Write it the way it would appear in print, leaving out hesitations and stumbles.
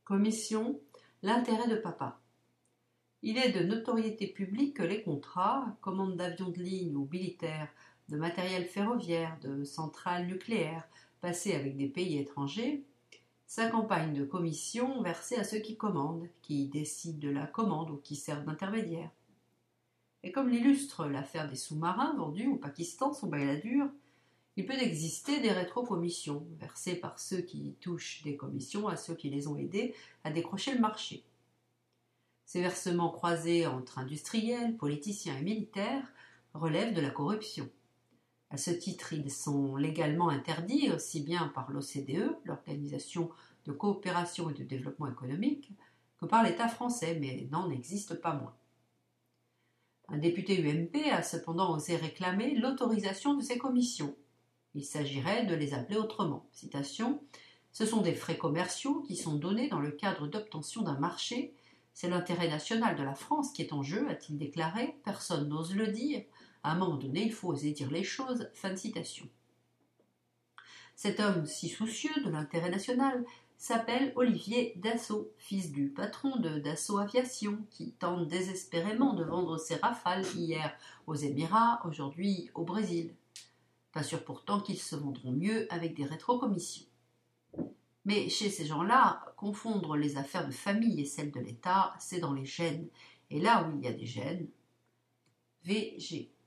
Commission, l'intérêt de papa. Il est de notoriété publique que les contrats, commandes d'avions de ligne ou militaires, de matériel ferroviaire, de centrales nucléaires, passés avec des pays étrangers, s'accompagnent de commissions versées à ceux qui commandent, qui décident de la commande ou qui servent d'intermédiaires. Et comme l'illustre l'affaire des sous-marins vendus au Pakistan sous Balladur, il peut exister des rétrocommissions, versées par ceux qui touchent des commissions à ceux qui les ont aidés à décrocher le marché. Ces versements croisés entre industriels, politiciens et militaires relèvent de la corruption. À ce titre, ils sont légalement interdits aussi bien par l'OCDE, l'Organisation de coopération et de développement économique, que par l'État français, mais n'en existe pas moins. Un député UMP a cependant osé réclamer l'autorisation de ces commissions. Il s'agirait de les appeler autrement. Citation, « Ce sont des frais commerciaux qui sont donnés dans le cadre d'obtention d'un marché. C'est l'intérêt national de la France qui est en jeu, a-t-il déclaré. Personne n'ose le dire. À un moment donné, il faut oser dire les choses. » Fin de citation. Cet homme si soucieux de l'intérêt national s'appelle Olivier Dassault, fils du patron de Dassault Aviation, qui tente désespérément de vendre ses Rafales hier aux Émirats, aujourd'hui au Brésil. Pas sûr pourtant qu'ils se vendront mieux avec des rétrocommissions. Mais chez ces gens-là, confondre les affaires de famille et celles de l'État, c'est dans les gènes. Et là où il y a des gènes, VG.